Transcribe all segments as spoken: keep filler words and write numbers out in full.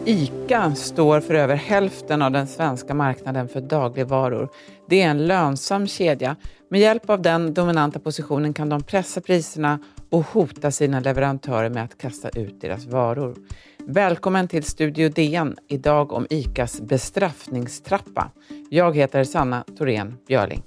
ICA står för över hälften av den svenska marknaden för dagligvaror. Det är en lönsam kedja. Med hjälp av den dominanta positionen kan de pressa priserna och hota sina leverantörer med att kasta ut deras varor. Välkommen till Studio D N, idag om ICAs bestraffningstrappa. Jag heter Sanna Thorén Björling.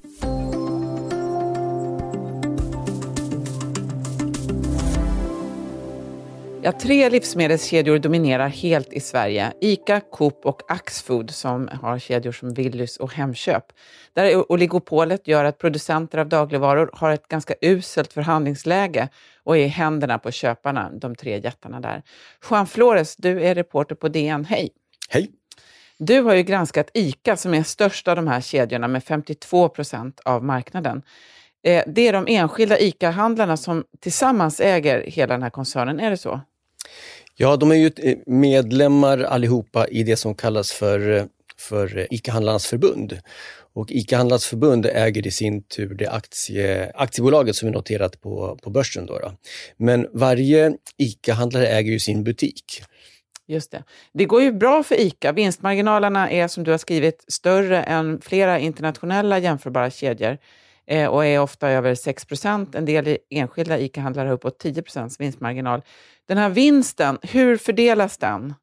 Ja, tre livsmedelskedjor dominerar helt i Sverige. ICA, Coop och Axfood som har kedjor som Willys och Hemköp. Där oligopolet gör att producenter av dagligvaror har ett ganska uselt förhandlingsläge och är i händerna på köparna, de tre jättarna där. Juan Flores, du är reporter på D N. Hej! Hej! Du har ju granskat ICA som är störst av de här kedjorna med femtiotvå procent av marknaden. Det är de enskilda ICA-handlarna som tillsammans äger hela den här koncernen, är det så? Ja, de är ju medlemmar allihopa i det som kallas för, för ICA-handlarnas förbund. Och ICA-handlarnas förbund äger i sin tur det aktie, aktiebolaget som är noterat på, på börsen. Då då. Men varje ICA-handlare äger ju sin butik. Just det. Det går ju bra för ICA. Vinstmarginalerna är, som du har skrivit, större än flera internationella jämförbara kedjor. Och är ofta över sex procent. En del enskilda ICA-handlare har uppåt tio procent vinstmarginal. Den här vinsten, hur fördelas den?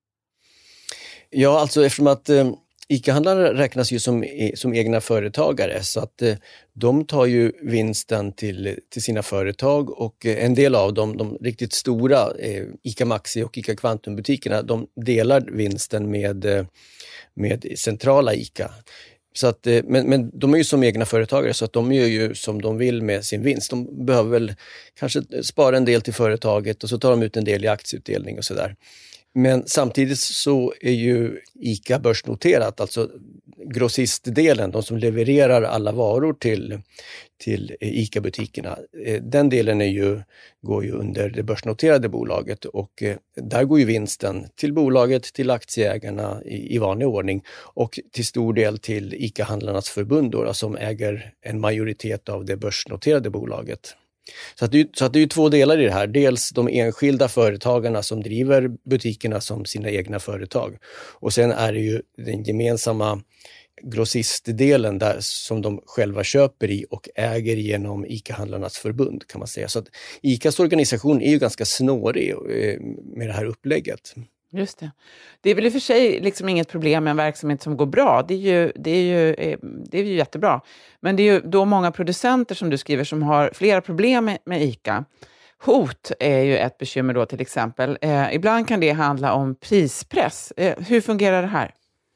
Ja, alltså eftersom att eh, ICA-handlare räknas ju som, som egna företagare, så att eh, de tar ju vinsten till, till sina företag, och eh, en del av dem, de riktigt stora eh, ICA Maxi och ICA Kvantum-butikerna, de delar vinsten med, eh, med centrala ICA. Så att, men, men de är ju som egna företagare, så att de gör ju som de vill med sin vinst. De behöver väl kanske spara en del till företaget och så tar de ut en del i aktieutdelning och sådär. Men samtidigt så är ju ICA börsnoterat, alltså grossistdelen, de som levererar alla varor till, till ICA-butikerna. Den delen är ju, går ju under det börsnoterade bolaget, och där går ju vinsten till bolaget, till aktieägarna i, i vanlig ordning, och till stor del till ICA-handlarnas förbund då, som äger en majoritet av det börsnoterade bolaget. Så att, det, så att det är ju två delar i det här. Dels de enskilda företagarna som driver butikerna som sina egna företag. Och sen är det ju den gemensamma grossistdelen där som de själva köper i och äger genom ICA-handlarnas förbund, kan man säga. Så att ICAs organisation är ju ganska snårig med det här upplägget. Just det. Det är väl i och för sig liksom inget problem med en verksamhet som går bra. Det är ju, det är ju, det är ju jättebra. Men det är ju då många producenter som du skriver som har flera problem med, med ICA. Hot är ju ett bekymmer då till exempel. Eh, ibland kan det handla om prispress. Eh, hur fungerar det här?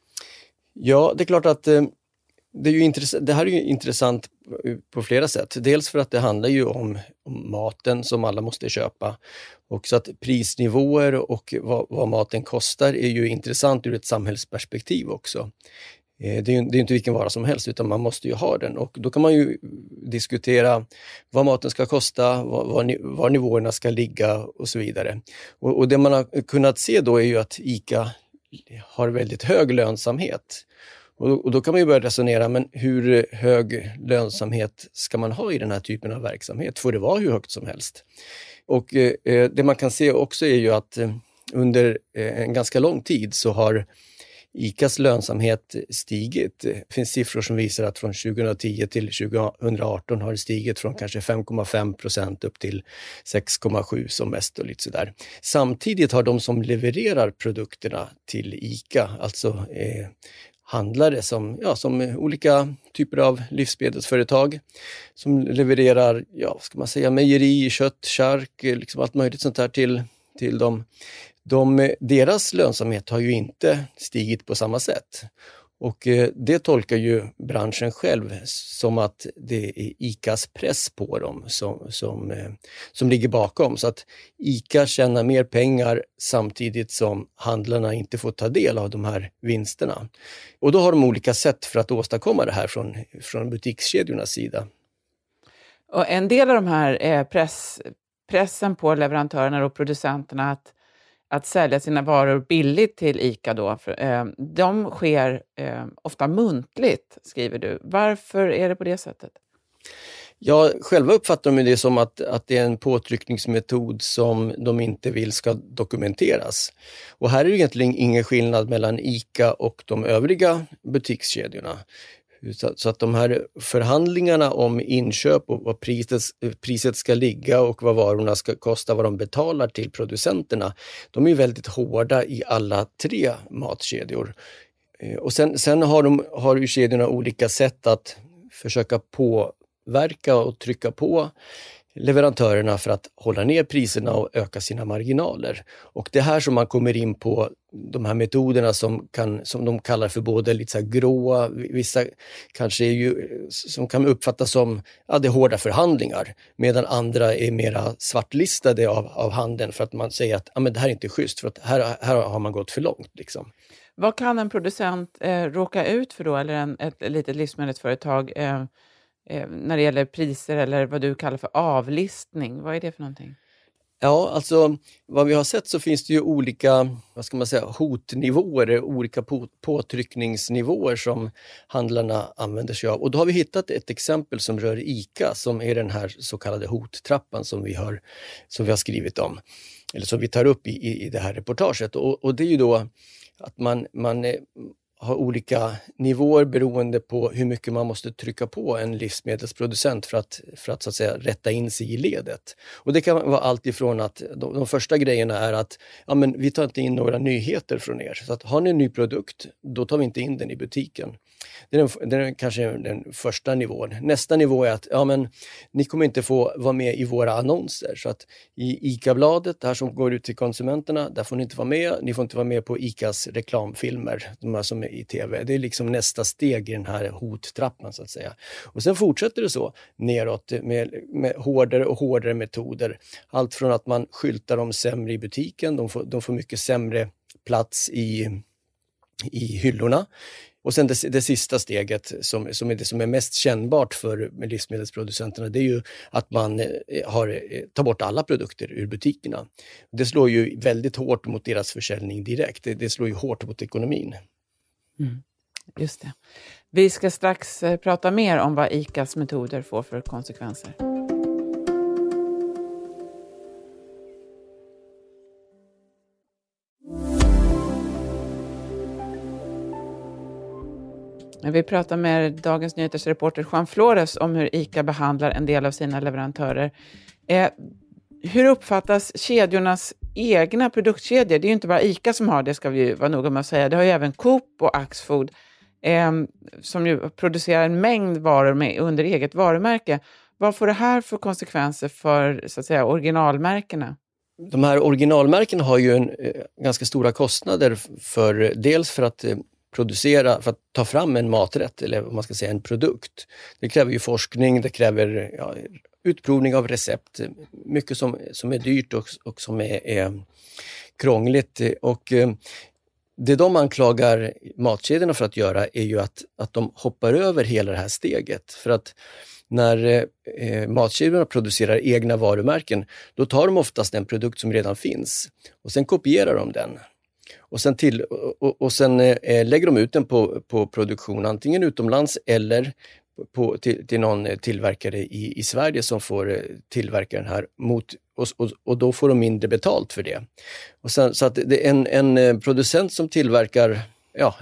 Ja, det är klart att eh, det, är ju intress- det här är ju intressant på flera sätt. Dels för att det handlar ju om, om maten som alla måste köpa. Och så att prisnivåer och vad, vad maten kostar är ju intressant ur ett samhällsperspektiv också. Eh, det är ju det är inte vilken vara som helst, utan man måste ju ha den. Och då kan man ju diskutera vad maten ska kosta, var, var, var nivåerna ska ligga och så vidare. Och, och det man har kunnat se då är ju att ICA har väldigt hög lönsamhet. Och, och då kan man ju börja resonera, men hur hög lönsamhet ska man ha i den här typen av verksamhet? Får det vara hur högt som helst? Och eh, det man kan se också är ju att eh, under eh, en ganska lång tid så har ICAs lönsamhet stigit. Det finns siffror som visar att från tjugohundratio till tjugoarton har det stigit från kanske fem komma fem procent upp till sex komma sju som mest och lite sådär. Samtidigt har de som levererar produkterna till ICA, alltså eh, handlare som, ja, som olika typer av livsmedelsföretag som levererar, ja, ska man säga, mejeri, kött, chark, liksom allt möjligt sånt här till, till dem. De, deras lönsamhet har ju inte stigit på samma sätt. Och eh, det tolkar ju branschen själv som att det är ICAs press på dem som, som, eh, som ligger bakom. Så att ICA tjänar mer pengar samtidigt som handlarna inte får ta del av de här vinsterna. Och då har de olika sätt för att åstadkomma det här från, från butikskedjornas sida. Och en del av de här eh, press, pressen på leverantörerna och producenterna att att sälja sina varor billigt till ICA då, för, eh, de sker eh, ofta muntligt, skriver du. Varför är det på det sättet? Ja, själva uppfattar de det som att, att det är en påtryckningsmetod som de inte vill ska dokumenteras. Och här är det egentligen ingen skillnad mellan ICA och de övriga butikskedjorna. Så, så att de här förhandlingarna om inköp och vad priset, priset ska ligga och vad varorna ska kosta, vad de betalar till producenterna, de är väldigt hårda i alla tre matkedjor. Och sen, sen har, de, har ju kedjorna olika sätt att försöka påverka och trycka på leverantörerna för att hålla ner priserna och öka sina marginaler. Och det här som man kommer in på de här metoderna som, kan, som de kallar för både lite så här gråa, vissa kanske är ju, som kan uppfattas som ja, det är hårda förhandlingar, medan andra är mera svartlistade av, av handeln för att man säger att ja, men det här är inte schysst för att här, här har man gått för långt. Liksom. Vad kan en producent eh, råka ut för då, eller en, ett, ett litet livsmedelsföretag eh, eh, när det gäller priser eller vad du kallar för avlistning? Vad är det för någonting? Ja, alltså vad vi har sett så finns det ju olika, vad ska man säga, hotnivåer, olika på, påtryckningsnivåer som handlarna använder sig av. Och då har vi hittat ett exempel som rör ICA som är den här så kallade hottrappan som vi har, som vi har skrivit om, eller som vi tar upp i, i, i det här reportaget. Och, och det är ju då att man, man har olika nivåer beroende på hur mycket man måste trycka på en livsmedelsproducent för att, för att, så att säga, rätta in sig i ledet. Och det kan vara allt ifrån att de, de första grejerna är att ja, men vi tar inte in några nyheter från er. Så att har ni en ny produkt, då tar vi inte in den i butiken. Det är, den, det är kanske den första nivån. Nästa nivå är att ja, men, ni kommer inte få vara med i våra annonser. Så att i ICA-bladet, det här som går ut till konsumenterna, där får ni inte vara med. Ni får inte vara med på ICAs reklamfilmer, de här som är i tv. Det är liksom nästa steg i den här hottrappan så att säga. Och sen fortsätter det så neråt med, med hårdare och hårdare metoder. Allt från att man skyltar dem sämre i butiken, de får, de får mycket sämre plats i, i hyllorna. Och sen det, det sista steget som, som är det som är mest kännbart för livsmedelsproducenterna, det är ju att man har, tar bort alla produkter ur butikerna. Det slår ju väldigt hårt mot deras försäljning direkt. Det, det slår ju hårt mot ekonomin. Mm, just det. Vi ska strax eh, prata mer om vad ICAs metoder får för konsekvenser. Vi pratar med Dagens Nyheters reporter Juan Flores om hur ICA behandlar en del av sina leverantörer. Eh, hur uppfattas kedjornas egna produktkedjor? Det är ju inte bara ICA som har det, ska vi ju vara noga med att säga. Det har ju även Coop och Axfood eh, som ju producerar en mängd varor med, under eget varumärke. Vad får det här för konsekvenser för så att säga originalmärkena? De här originalmärkena har ju en, eh, ganska stora kostnader för dels för att eh, producera, för att ta fram en maträtt eller vad man ska säga en produkt. Det kräver ju forskning, det kräver ja, utprovning av recept, mycket som, som är dyrt och, och som är, är krångligt. Och eh, det de anklagar matkedjorna för att göra är ju att, att de hoppar över hela det här steget. För att när eh, matkedjorna producerar egna varumärken, då tar de oftast den produkt som redan finns och sen kopierar de den. Och sen, till, och, och sen eh, lägger de ut den på, på produktion antingen utomlands eller på, till, till någon tillverkare i, i Sverige som får tillverka den här mot, och, och, och då får de mindre betalt för det. Och sen, så att det är en, en producent som tillverkar ja,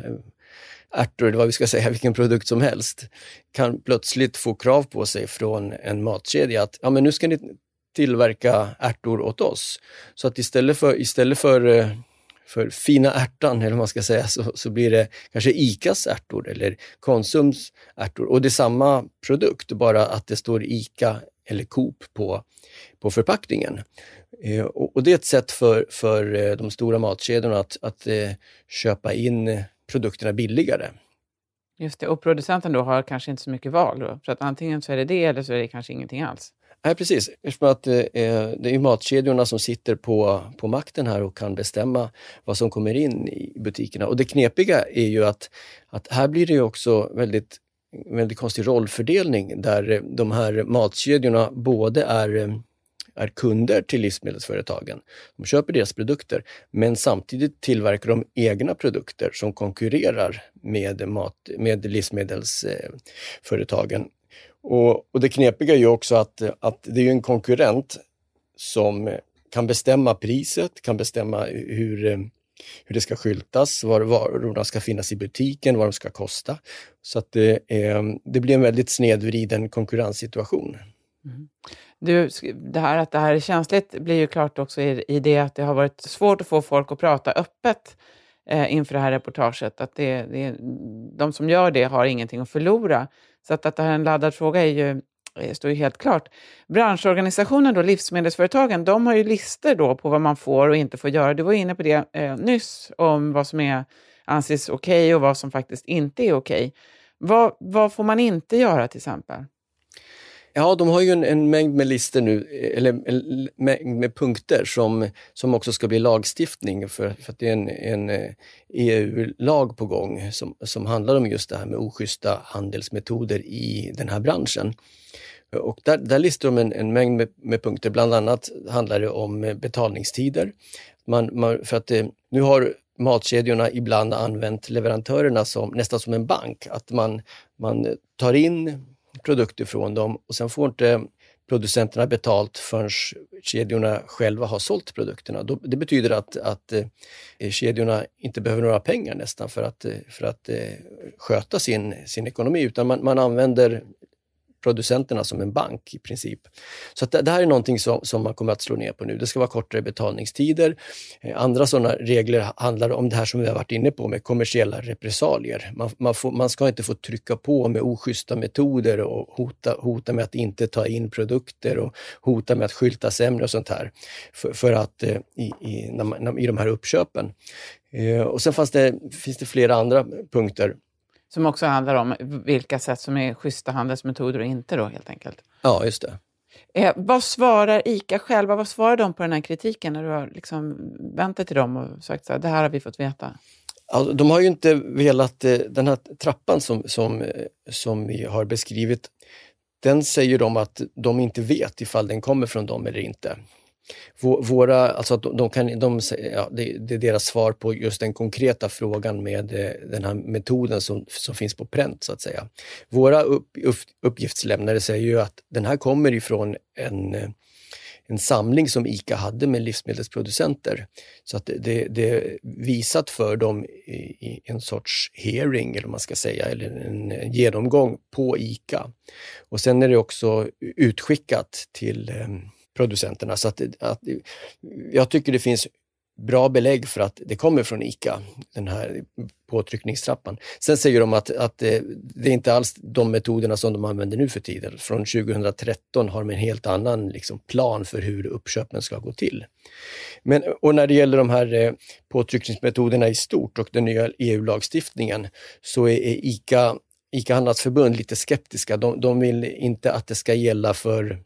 ärtor, eller vad vi ska säga, vilken produkt som helst, kan plötsligt få krav på sig från en matkedja att ja, men nu ska ni tillverka ärtor åt oss. Så att istället för, istället för för fina ärtan, eller vad man ska säga, så, så blir det kanske ICAs ärtor eller Konsums ärtor. Och det är samma produkt, bara att det står ICA eller Coop på, på förpackningen. Eh, och, och det är ett sätt för, för de stora matkedjorna att, att eh, köpa in produkterna billigare. Just det, och producenten då har kanske inte så mycket val då, för att antingen så är det det eller så är det kanske ingenting alls. Nej, precis. Eftersom att, eh, det är ju matkedjorna som sitter på, på makten här och kan bestämma vad som kommer in i butikerna. Och det knepiga är ju att, att här blir det ju också väldigt, väldigt konstig rollfördelning där de här matkedjorna både är, är kunder till livsmedelsföretagen. De köper deras produkter, men samtidigt tillverkar de egna produkter som konkurrerar med, mat, med livsmedelsföretagen. Och, och det knepiga är ju också att, att det är ju en konkurrent som kan bestämma priset, kan bestämma hur, hur det ska skyltas, var varorna ska finnas i butiken, vad de ska kosta. Så att det, är, det blir en väldigt snedvriden konkurrenssituation. Mm. Du, det här att det här är känsligt blir ju klart också i, i det att det har varit svårt att få folk att prata öppet eh, inför det här reportaget. Att det, det, de som gör det har ingenting att förlora. Så att, att det här är en laddad fråga är ju, står ju helt klart. Branschorganisationen då, livsmedelsföretagen, de har ju lister då på vad man får och inte får göra. Du var inne på det eh, nyss om vad som är, anses okej okay och vad som faktiskt inte är okej. Okay. Vad, vad får man inte göra till exempel? Ja, de har ju en, en mängd med lister nu, eller en mängd med punkter som, som också ska bli lagstiftning för, för att det är en, en E U-lag på gång som, som handlar om just det här med oschyssta handelsmetoder i den här branschen. Och där, där listar de en, en mängd med, med punkter, bland annat handlar det om betalningstider. Man, man, för att det, nu har matkedjorna ibland använt leverantörerna som, nästan som en bank, att man, man tar in produkter från dem och sen får inte producenterna betalt förrän kedjorna själva har sålt produkterna. Det betyder att, att kedjorna inte behöver några pengar nästan för att, för att sköta sin, sin ekonomi, utan man, man använder producenterna som en bank i princip. Så att det, det här är någonting som, som man kommer att slå ner på nu. Det ska vara kortare betalningstider. Andra sådana regler handlar om det här som vi har varit inne på med kommersiella repressalier. Man, man, får, man ska inte få trycka på med oschyssta metoder och hota, hota med att inte ta in produkter och hota med att skylta sämre och sånt här för, för att i, i, när man, i de här uppköpen. Och sen fanns det, finns det flera andra punkter. Som också handlar om vilka sätt som är schyssta handelsmetoder och inte då helt enkelt. Ja, just det. Eh, vad svarar ICA själva? Vad svarar de på den här kritiken när du har liksom vänt dig till dem och sagt så här, det här har vi fått veta? Alltså, de har ju inte velat, den här trappan som, som, som vi har beskrivit, den säger de att de inte vet ifall den kommer från dem eller inte. Våra, alltså de, de kan, de, ja, det, det är deras svar på just den konkreta frågan med den här metoden som, som finns på pränt så att säga. Våra upp, upp, uppgiftslämnare säger ju att den här kommer ifrån en, en samling som ICA hade med livsmedelsproducenter. Så att det, det är visat för dem i, i en sorts hearing eller vad man ska säga, eller en genomgång på ICA. Och sen är det också utskickat till producenterna. Så att, att, jag tycker det finns bra belägg för att det kommer från ICA, den här påtryckningstrappan. Sen säger de att, att det, det är inte alls de metoderna som de använder nu för tiden. Från tjugohundratretton har de en helt annan liksom, plan för hur uppköpen ska gå till. Men, och när det gäller de här eh, påtryckningsmetoderna i stort och den nya E U-lagstiftningen så är, är ICA, ICA Handelsförbund lite skeptiska. De, de vill inte att det ska gälla för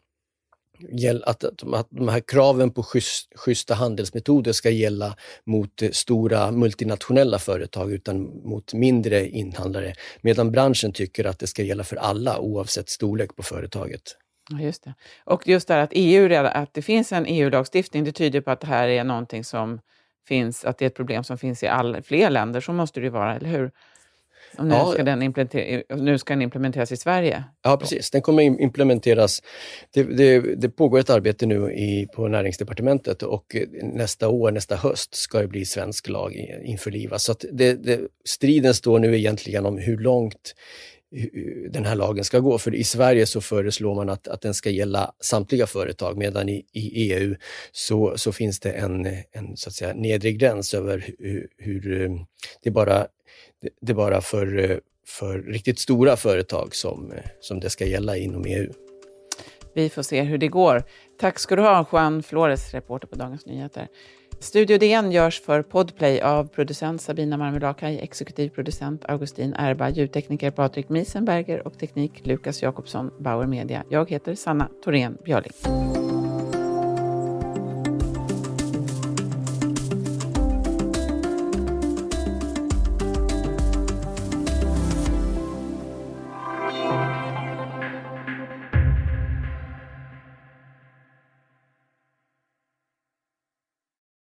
Att, att de här kraven på schysst, schyssta handelsmetoder ska gälla mot stora multinationella företag utan mot mindre inhandlare. Medan branschen tycker att det ska gälla för alla oavsett storlek på företaget. Ja, just det. Och just det här att E U, att det finns en E U-lagstiftning, det tyder på att det här är någonting som finns, att det är ett problem som finns i all, fler länder, så måste det ju vara, eller hur? Och nu, ja, ska den implementer- nu ska den implementeras i Sverige. Ja, precis. Den kommer implementeras. Det, det, det pågår ett arbete nu i, på näringsdepartementet och nästa år, nästa höst ska det bli svensk lag införlivas. Så att det, det, striden står nu egentligen om hur långt den här lagen ska gå. För i Sverige så föreslår man att, att den ska gälla samtliga företag, medan i, i E U så, så finns det en, en så att säga, nedre gräns över hur, hur det bara det är bara för, för riktigt stora företag som, som det ska gälla inom E U. Vi får se hur det går. Tack ska du ha, Juan Flores, reporter på Dagens Nyheter. Studio D N görs för Podplay av producent Sabina Marmelakai, exekutiv producent Augustin Erba, ljudtekniker Patrik Miesenberger och teknik Lukas Jakobsson, Bauer Media. Jag heter Sanna Thorén Björling.